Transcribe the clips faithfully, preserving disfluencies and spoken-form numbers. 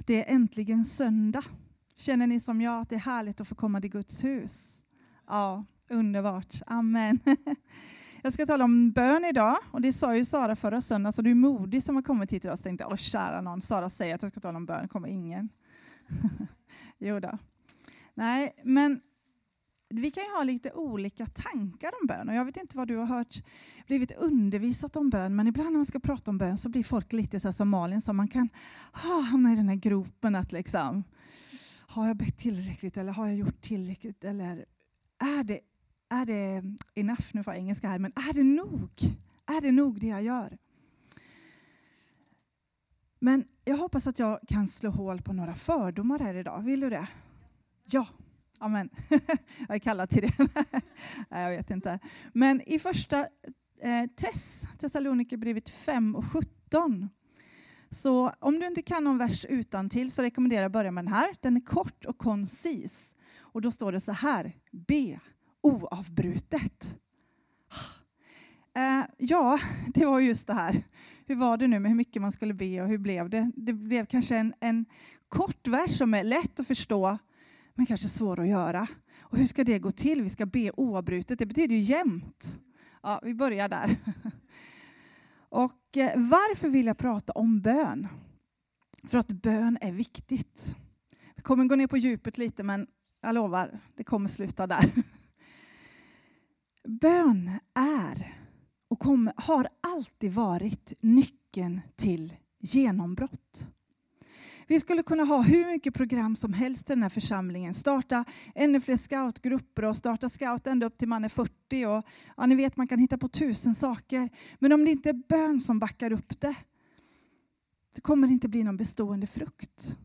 Det är äntligen söndag. Känner ni som jag att det är härligt att få komma till Guds hus? Ja, underbart. Amen. Jag ska tala om bön idag. Och det sa ju Sara förra söndagen. Så du är modig som har kommit hit idag. Så tänkte jag, åh kära någon. Sara säger att jag ska tala om bön. Kommer ingen. Jo då. Nej, men vi kan ju ha lite olika tankar om bön. Och jag vet inte vad du har hört, blivit undervisat om bön. Men ibland när man ska prata om bön så blir folk lite så här som Malin. Så man kan ha, hamna i den här gropen att liksom, har jag bett tillräckligt eller har jag gjort tillräckligt? Eller är det, är det enough, nu får jag engelska här, men är det nog? Är det nog det jag gör? Men jag hoppas att jag kan slå hål på några fördomar här idag. Vill du det? Ja. Amen. Jag är kallad till det. Nej, jag vet inte. Men i första eh, Tess, Thessalonikerbrevet fem och sjutton. Så om du inte kan någon vers utan till så rekommenderar jag att börja med den här. Den är kort och koncis. Och då står det så här. Be oavbrutet. Eh, ja, det var just det här. Hur var det nu med hur mycket man skulle be och hur blev det? Det blev kanske en, en kort vers som är lätt att förstå. Men kanske svår att göra. Och hur ska det gå till? Vi ska be oavbrutet. Det betyder ju jämt. Ja, vi börjar där. Och eh, varför vill jag prata om bön? För att bön är viktigt. Vi kommer gå ner på djupet lite, men jag lovar, det kommer sluta där. Bön är och kommer, har alltid varit nyckeln till genombrott. Vi skulle kunna ha hur mycket program som helst i den här församlingen. Starta ännu fler scoutgrupper och starta scout ända upp till man är fyrtio. Och, ja, ni vet, man kan hitta på tusen saker. Men om det inte är bön som backar upp det, det kommer inte bli någon bestående frukt.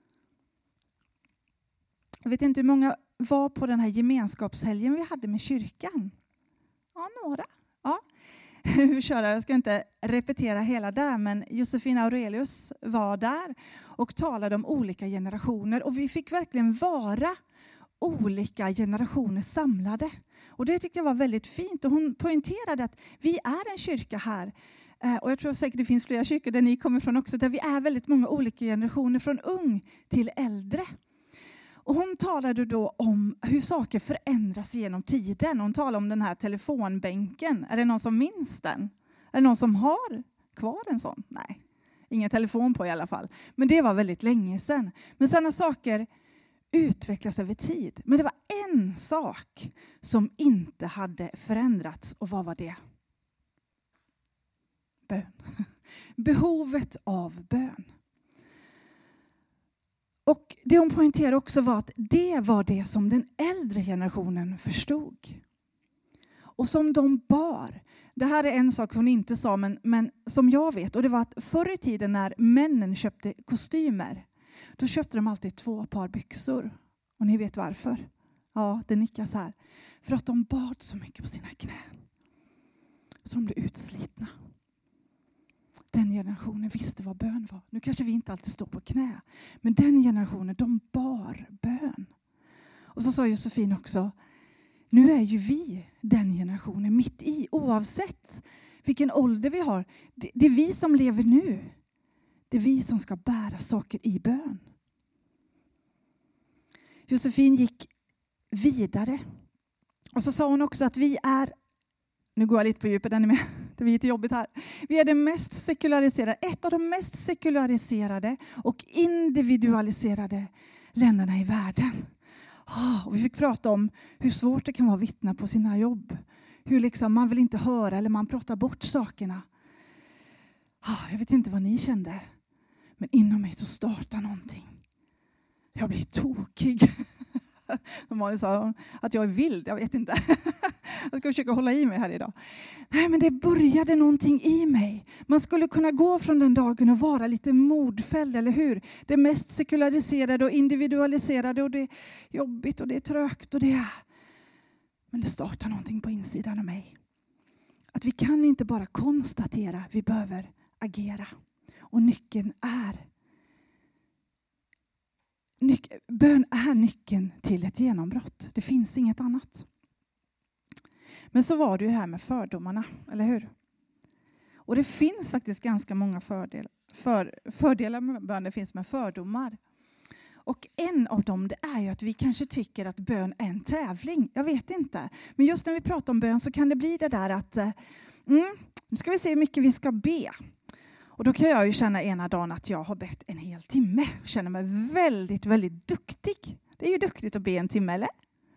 Jag vet inte hur många var på den här gemenskapshelgen vi hade med kyrkan. Ja, några. Ja. Jag ska inte repetera hela där, men Josefina Aurelius var där och talade om olika generationer. Och vi fick verkligen vara olika generationer samlade. Och det tyckte jag var väldigt fint. Och hon poängterade att vi är en kyrka här. Och jag tror säkert det finns flera kyrkor där ni kommer från också. Där vi är väldigt många olika generationer, från ung till äldre. Och hon talade då om hur saker förändras genom tiden. Hon talade om den här telefonbänken. Är det någon som minns den? Är det någon som har kvar en sån? Nej, ingen telefon på i alla fall. Men det var väldigt länge sedan. Men sådana saker utvecklas över tid. Men det var en sak som inte hade förändrats. Och vad var det? Bön. Behovet av bön. Och det hon poängterade också var att det var det som den äldre generationen förstod. Och som de bar. Det här är en sak hon inte sa, men, men som jag vet. Och det var att förr i tiden när männen köpte kostymer, då köpte de alltid två par byxor. Och ni vet varför? Ja, det nickas här. För att de bad så mycket på sina knän. Så de blev utslitna. Den generationen visste vad bön var. Nu kanske vi inte alltid står på knä. Men den generationen, de bar bön. Och så sa Josefin också, nu är ju vi den generationen mitt i. Oavsett vilken ålder vi har. Det, det är vi som lever nu. Det är vi som ska bära saker i bön. Josefin gick vidare. Och så sa hon också att vi är, nu går jag lite på djupet, den är med. Det blir lite jobbigt här. Vi är det mest sekulariserade, ett av de mest sekulariserade och individualiserade länderna i världen. Oh, och vi fick prata om hur svårt det kan vara att vittna på sina jobb. Hur liksom man vill inte höra eller man pratar bort sakerna. Oh, jag vet inte vad ni kände. Men inom mig så startar någonting. Jag blir tokig. Malin sa att jag är vild, jag vet inte. Jag ska försöka hålla i mig här idag. Nej, men det började någonting i mig. Man skulle kunna gå från den dagen och vara lite modfälld, eller hur? Det mest sekulariserade och individualiserade, och det är jobbigt och det är trögt och det är... Men det startar någonting på insidan av mig. Att vi kan inte bara konstatera, vi behöver agera. Och nyckeln är Nyc- bön är nyckeln till ett genombrott. Det finns inget annat. Men så var det ju det här med fördomarna, eller hur? Och det finns faktiskt ganska många fördel, för, fördelar med bön, det finns med fördomar. Och en av dem det är ju att vi kanske tycker att bön är en tävling. Jag vet inte. Men just när vi pratar om bön så kan det bli det där att mm, nu ska vi se hur mycket vi ska be. Och då kan jag ju känna ena dagen att jag har bett en hel timme. Jag känner mig väldigt, väldigt duktig. Det är ju duktigt att be en timme, eller?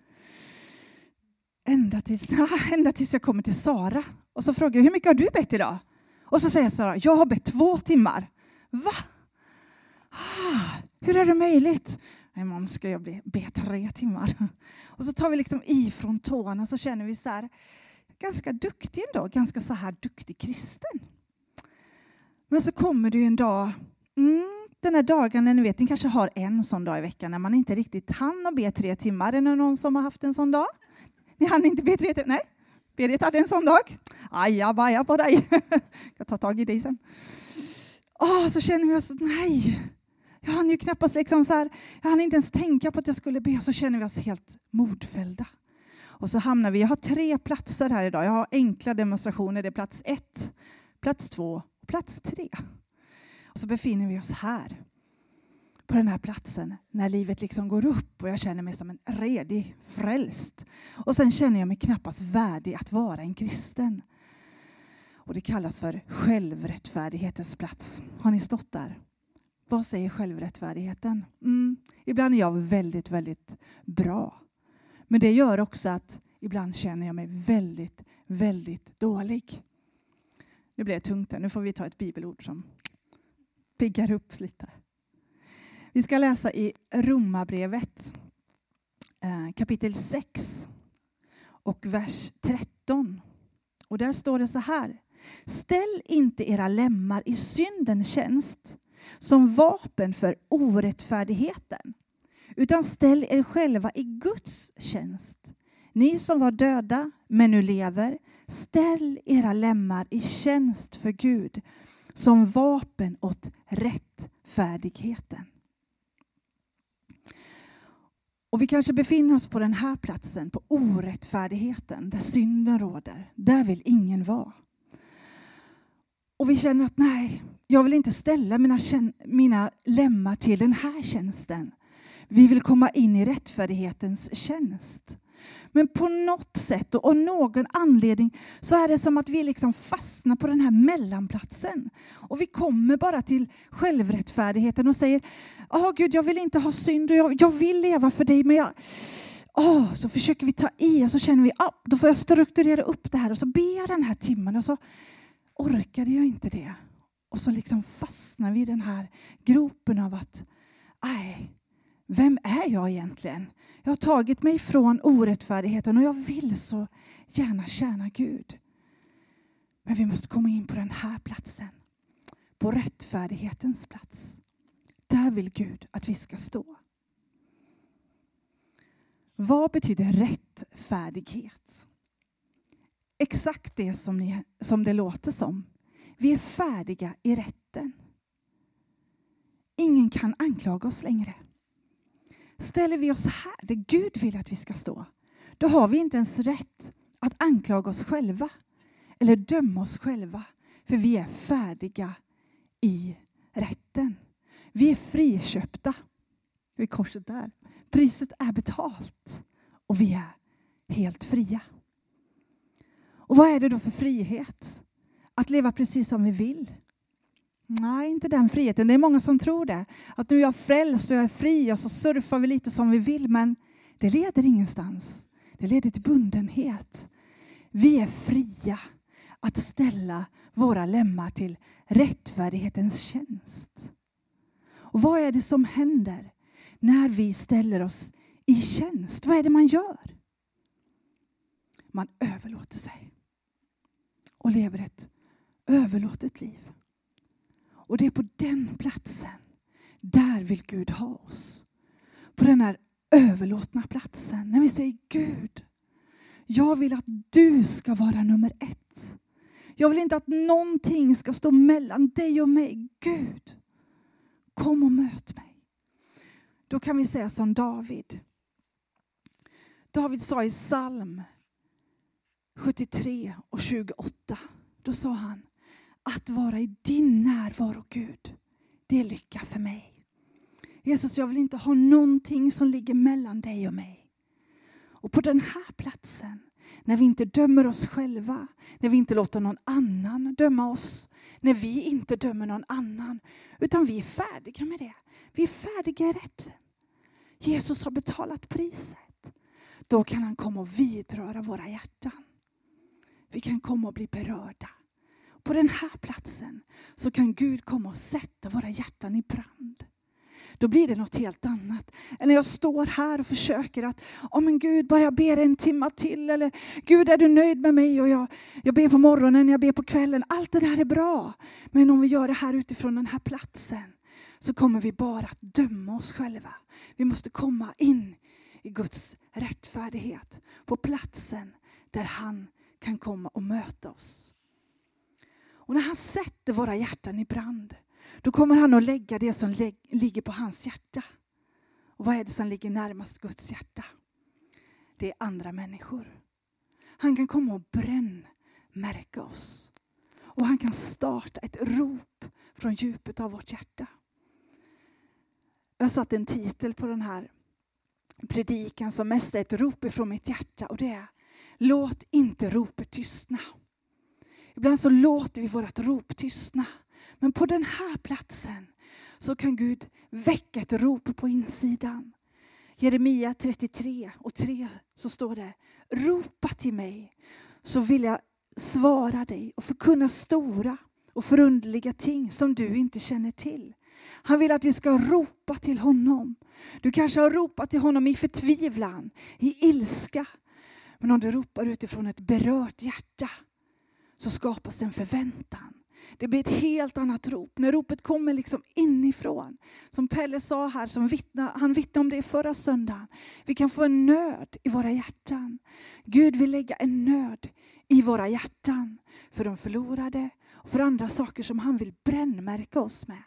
Ända tills, ända tills jag kommer till Sara. Och så frågar jag, hur mycket har du bett idag? Och så säger Sara, jag har bett två timmar. Va? Ah, hur är det möjligt? Imorgon ska jag be, be tre timmar. Och så tar vi liksom ifrån tårna så känner vi så här, ganska duktig ändå. Ganska så här duktig kristen. Men så kommer det ju en dag, mm, den här dagen, ni vet, ni kanske har en sån dag i veckan när man inte riktigt hann att be tre timmar. Är det någon som har haft en sån dag? Ni hann inte be tre timmar? Nej, Berit hade en sån dag. Ajabaja på dig. Jag tar tag i dig sen. Åh, så känner vi oss, nej. Jag hann ju knappast liksom så här, jag hann inte ens tänka på att jag skulle be. Så känner vi oss helt modfällda. Och så hamnar vi, jag har tre platser här idag. Jag har enkla demonstrationer, det är plats ett, plats två. Plats tre. Och så befinner vi oss här. På den här platsen. När livet liksom går upp. Och jag känner mig som en redig frälst. Och sen känner jag mig knappast värdig att vara en kristen. Och det kallas för självrättfärdighetens plats. Har ni stått där? Vad säger självrättfärdigheten? Mm, ibland är jag väldigt, väldigt bra. Men det gör också att ibland känner jag mig väldigt, väldigt dålig. Nu blir det tungt här. Nu får vi ta ett bibelord som piggar upp lite. Vi ska läsa i Romarbrevet kapitel sex och vers tretton. Och där står det så här. Ställ inte era lemmar i syndens tjänst som vapen för orättfärdigheten. Utan ställ er själva i Guds tjänst. Ni som var döda men nu lever. Ställ era lemmar i tjänst för Gud som vapen åt rättfärdigheten. Och vi kanske befinner oss på den här platsen, på orättfärdigheten, där synden råder. Där vill ingen vara. Och vi känner att nej, jag vill inte ställa mina, mina lemmar till den här tjänsten. Vi vill komma in i rättfärdighetens tjänst. Men på något sätt och av någon anledning så är det som att vi liksom fastnar på den här mellanplatsen. Och vi kommer bara till självrättfärdigheten och säger, åh Gud, jag vill inte ha synd och jag, jag vill leva för dig. Men jag, åh, så försöker vi ta i och så känner vi, ah, då får jag strukturera upp det här och så ber jag den här timmen och så orkade jag inte det. Och så liksom fastnar vi i den här gropen av att, nej, vem är jag egentligen? Jag har tagit mig från orättfärdigheten och jag vill så gärna tjäna Gud. Men vi måste komma in på den här platsen. På rättfärdighetens plats. Där vill Gud att vi ska stå. Vad betyder rättfärdighet? Exakt det som, ni, som det låter som. Vi är färdiga i rätten. Ingen kan anklaga oss längre. Ställer vi oss här där Gud vill att vi ska stå, då har vi inte ens rätt att anklaga oss själva eller döma oss själva. För vi är färdiga i rätten. Vi är friköpta. Vid korset där. Priset är betalt och vi är helt fria. Och vad är det då för frihet? Att leva precis som vi vill. Nej, inte den friheten. Det är många som tror det. Att nu är jag frälst och jag är fri och så surfar vi lite som vi vill. Men det leder ingenstans. Det leder till bundenhet. Vi är fria att ställa våra lemmar till rättfärdighetens tjänst. Och vad är det som händer när vi ställer oss i tjänst? Vad är det man gör? Man överlåter sig. Och lever ett överlåtet liv. Och det är på den platsen, där vill Gud ha oss. På den här överlåtna platsen, när vi säger Gud, jag vill att du ska vara nummer ett. Jag vill inte att någonting ska stå mellan dig och mig. Gud, kom och möt mig. Då kan vi säga som David. David sa i psalm sjuttiotre och tjugoåtta, då sa han, att vara i din närvaro, Gud, det är lycka för mig. Jesus, jag vill inte ha någonting som ligger mellan dig och mig. Och på den här platsen, när vi inte dömer oss själva, när vi inte låter någon annan döma oss, när vi inte dömer någon annan, utan vi är färdiga med det. Vi är färdiga i rätten. Jesus har betalat priset. Då kan han komma och vidröra våra hjärtan. Vi kan komma och bli berörda. På den här platsen så kan Gud komma och sätta våra hjärtan i brand. Då blir det något helt annat. Än när jag står här och försöker att, oh men Gud, bara jag ber en timma till. Eller Gud, är du nöjd med mig? Och jag, jag ber på morgonen, jag ber på kvällen. Allt det där är bra. Men om vi gör det här utifrån den här platsen, så kommer vi bara att döma oss själva. Vi måste komma in i Guds rättfärdighet. På platsen där han kan komma och möta oss. Och när han sätter våra hjärtan i brand, då kommer han att lägga det som lä- ligger på hans hjärta. Och vad är det som ligger närmast Guds hjärta? Det är andra människor. Han kan komma och brännmärka oss. Och han kan starta ett rop från djupet av vårt hjärta. Jag har satt en titel på den här predikan som mest är ett rop ifrån mitt hjärta. Och det är: låt inte ropet tystna. Ibland så låter vi vårt rop tystna. Men på den här platsen så kan Gud väcka ett rop på insidan. Jeremia trettiotre och tre så står det: ropa till mig så vill jag svara dig och förkunna stora och förunderliga ting som du inte känner till. Han vill att vi ska ropa till honom. Du kanske har ropat till honom i förtvivlan, i ilska. Men om du ropar utifrån ett berört hjärta så skapas en förväntan. Det blir ett helt annat rop. När ropet kommer liksom inifrån. Som Pelle sa här, som vittna, han vittnade om det förra söndagen. Vi kan få en nöd i våra hjärtan. Gud vill lägga en nöd i våra hjärtan. För de förlorade och för andra saker som han vill brännmärka oss med.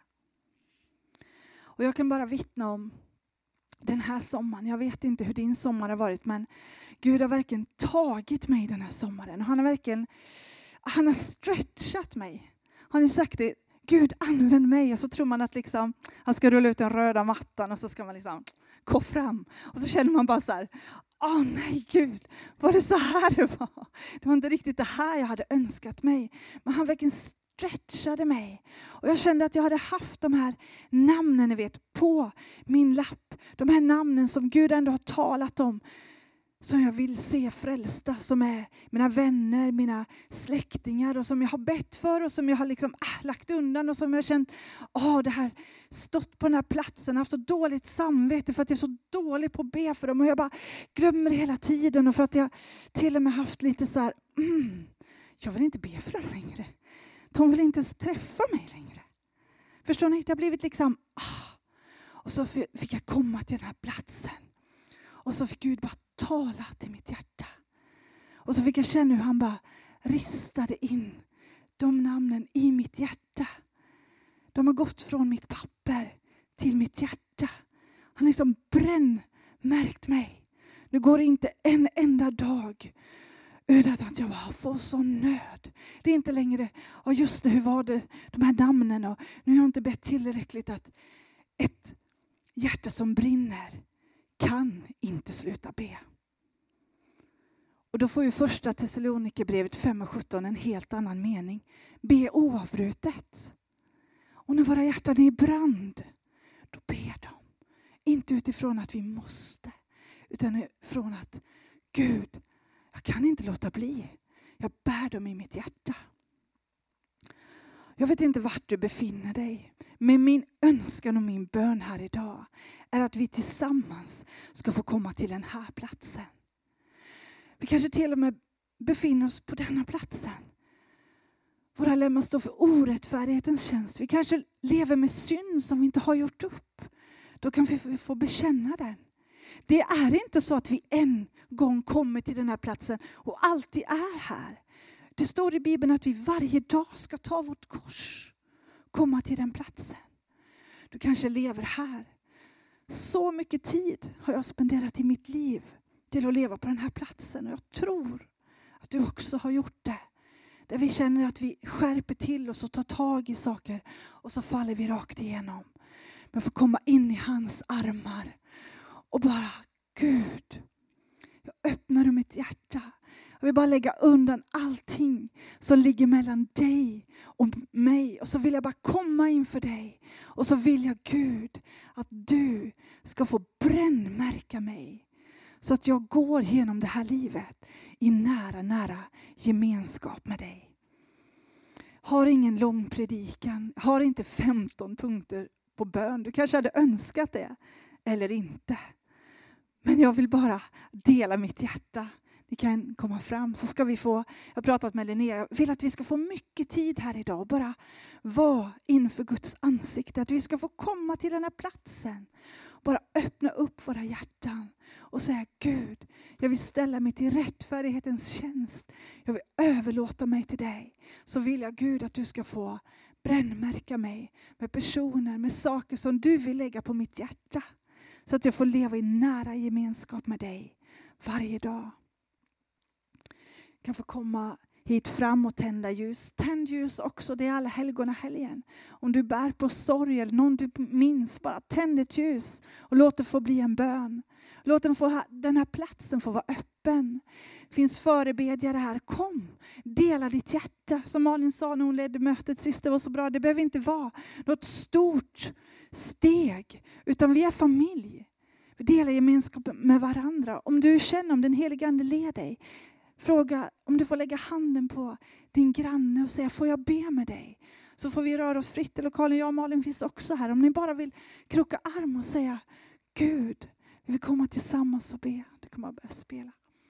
Och jag kan bara vittna om den här sommaren. Jag vet inte hur din sommar har varit, men Gud har verkligen tagit mig den här sommaren. Han har verkligen han har stretchat mig. Han har sagt det: Gud, använd mig. Och så tror man att liksom, han ska rulla ut den röda mattan och så ska man liksom gå fram. Och så känner man bara så här: åh nej Gud, var det så här det var? Det var inte riktigt det här jag hade önskat mig. Men han verkligen stretchade mig. Och jag kände att jag hade haft de här namnen, ni vet, på min lapp. De här namnen som Gud ändå har talat om. Som jag vill se frälsta, som är mina vänner, mina släktingar och som jag har bett för och som jag har liksom äh, lagt undan och som jag har känt, åh det här stått på den här platsen, haft så dåligt samvete för att jag är så dålig på att be för dem och jag bara glömmer det hela tiden och för att jag till och med haft lite så här, mm, jag vill inte be för dem längre. De vill inte ens träffa mig längre. Förstår ni? Det har blivit liksom, ah. Och så fick jag komma till den här platsen. Och så fick Gud bara tala till mitt hjärta. Och så fick jag känna hur han bara ristade in de namnen i mitt hjärta. De har gått från mitt papper till mitt hjärta. Han liksom brännmärkt mig. Nu går det inte en enda dag utan att jag bara får sån nöd. Det är inte längre, ja just det, hur var det, de här namnen. Och nu har jag inte bett tillräckligt att ett hjärta som brinner kan inte sluta be. Och då får ju första Thessalonikerbrevet fem och sjutton en helt annan mening. Be oavbrutet. Och när våra hjärtan är i brand, då ber de. Inte utifrån att vi måste, utan utifrån att Gud, jag kan inte låta bli. Jag bär dem i mitt hjärta. Jag vet inte vart du befinner dig. Men min önskan och min bön här idag är att vi tillsammans ska få komma till den här platsen. Vi kanske till och med befinner oss på denna platsen. Våra lemmar står för orättfärdighetens tjänst. Vi kanske lever med synd som vi inte har gjort upp. Då kan vi få bekänna den. Det är inte så att vi en gång kommer till den här platsen och alltid är här. Det står i Bibeln att vi varje dag ska ta vårt kors. Komma till den platsen. Du kanske lever här. Så mycket tid har jag spenderat i mitt liv till att leva på den här platsen. Och jag tror att du också har gjort det. Där vi känner att vi skärper till oss och tar tag i saker. Och så faller vi rakt igenom. Men får komma in i hans armar. Och bara, Gud, jag öppnar mitt hjärta. Jag vill bara lägga undan allting som ligger mellan dig och mig. Och så vill jag bara komma inför dig. Och så vill jag, Gud, att du ska få brännmärka mig. Så att jag går genom det här livet i nära, nära gemenskap med dig. Har ingen lång predikan. Har inte femton punkter på bön. Du kanske hade önskat det. Eller inte. Men jag vill bara dela mitt hjärta. Ni kan komma fram så ska vi få, jag har pratat med Linnea, jag vill att vi ska få mycket tid här idag och bara vara inför Guds ansikte. Att vi ska få komma till den här platsen. Bara öppna upp våra hjärtan och säga, Gud, jag vill ställa mig till rättfärdighetens tjänst. Jag vill överlåta mig till dig. Så vill jag, Gud, att du ska få brännmärka mig med personer, med saker som du vill lägga på mitt hjärta. Så att jag får leva i nära gemenskap med dig varje dag. Kan få komma hit fram och tända ljus. Tänd ljus också, det är alla helgona helgen. Om du bär på sorg eller någon du minns, bara tänd ett ljus och låt det få bli en bön. Låt den, få, den här platsen få vara öppen. Det finns förebedjare här. Kom, dela ditt hjärta. Som Malin sa när hon ledde mötet sist, det var så bra. Det behöver inte vara något stort steg, utan vi är familj. Vi delar gemenskap med varandra. Om du känner om den helige ande leder dig, fråga om du får lägga handen på din granne och säga, får jag be med dig? Så får vi röra oss fritt i lokalen. Jag och Malin finns också här. Om ni bara vill kroka arm och säga, Gud, vi vill komma tillsammans och be. Du kommer att börja spela.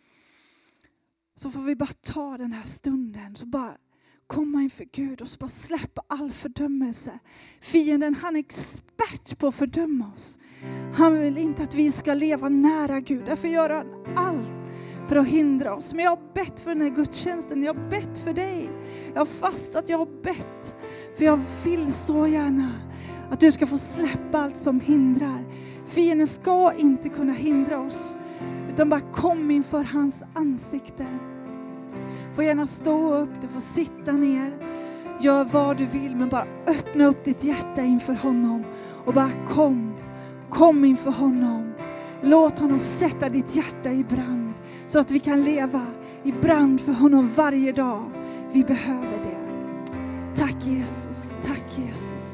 Så får vi bara ta den här stunden. Så bara komma inför Gud och så bara släppa all fördömelse. Fienden, han är expert på att fördöma oss. Han vill inte att vi ska leva nära Gud. Därför gör han allt för att hindra oss. Men jag har bett för den här gudstjänsten. Jag har bett för dig. Jag har fastat, jag har bett. För jag vill så gärna att du ska få släppa allt som hindrar. Fienden ska inte kunna hindra oss. Utan bara kom inför hans ansikte. Får gärna stå upp, du får sitta ner. Gör vad du vill, men bara öppna upp ditt hjärta inför honom. Och bara kom, kom inför honom. Låt honom sätta ditt hjärta i brand. Så att vi kan leva i brand för honom varje dag. Vi behöver det. Tack Jesus, tack Jesus.